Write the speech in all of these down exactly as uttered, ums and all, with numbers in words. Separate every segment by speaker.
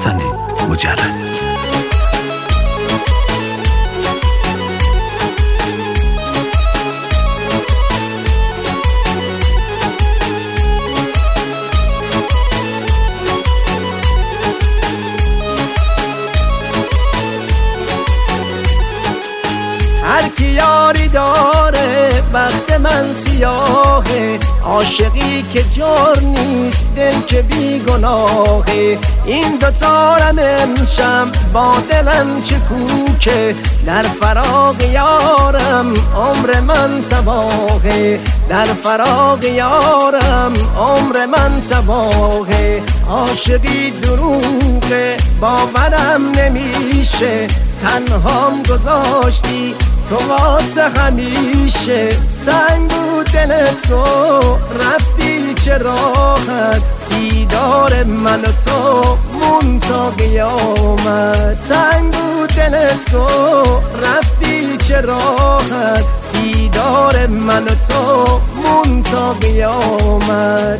Speaker 1: حسن مجرد.
Speaker 2: هر کی یاری داره وقت من سیاهه، عاشقی که جور نیست دل که بی گناهه. این دوتارم امشب با دلم چه کوکه، در فراق یارم عمر من تباهه، در فراق یارم عمر من تباهه. عاشقی دروغه باورم نمیشه، تنهام گذاشتی تو واسه همیشه. سنگ بود دل تو رفتی چه راحت، دیدار من و تو مون تا قیامت. سنگ بود دل تو رفتی چه راحت، دیدار من و تو مون تا قیامت.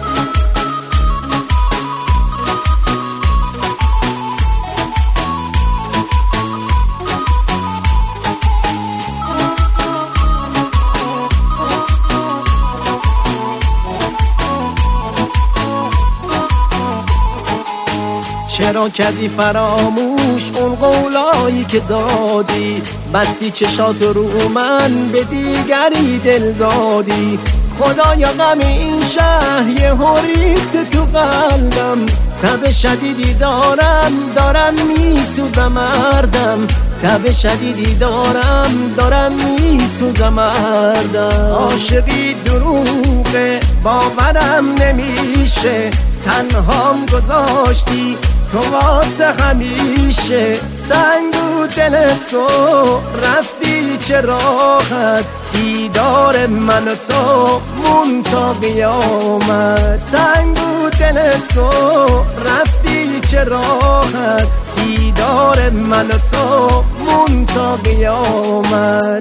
Speaker 2: چرا کردی فراموش اون قولایی که دادی، بستی چشات رو من به دیگری دل دادی. خدایا غم این شهر یه ریخت تو قلبم، تب شدیدی دارم دارم میسوزم مردم، تب شدیدی دارم دارم میسوزم مردم. عاشقی دروغه باورم نمیشه، تنهام گذاشتی تو واسه همیشه. سنگ بود دل تو رفتی چه راحت، دیدار من و تو مون تا قیامت. سنگ بود دل تو رفتی چه راحت، دیدار من و تو مون تا قیامت.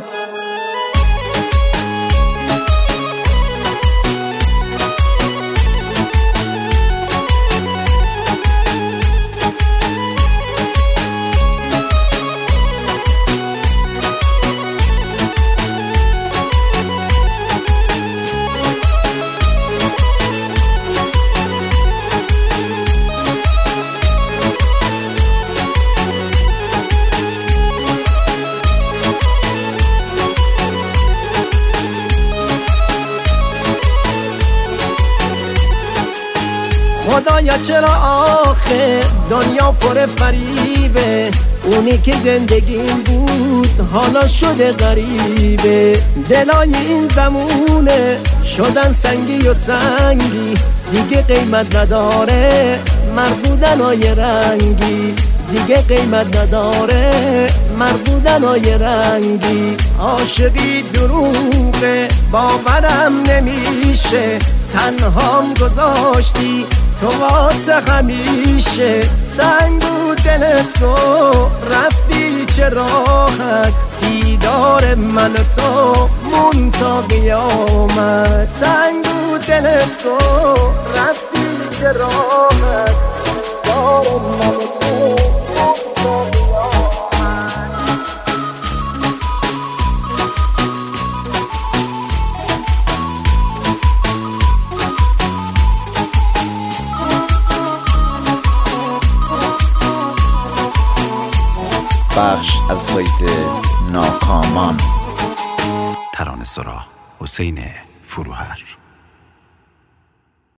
Speaker 2: خدایا چرا آخه دنیا پر فریبه، اونی که زندگیم بود حالا شده غریبه. دلای این زمونه شدن سنگی و سنگی، دیگه قیمت نداره مربودنای رنگی، دیگه قیمت نداره مربودنای رنگی. عاشقی دروغه باورم نمیشه، تنهام گذاشتی تو واسه همیشه. سنگ بود دل تو رفتی چه راحت، دیدار من و تو مون تا قیامت. سنگ بود دل تو رفتی چه راحت، دیدار من و تو مون تا قیامت.
Speaker 3: بخش از سایت ناکامان.
Speaker 1: ترانه سرا حسین فروهر.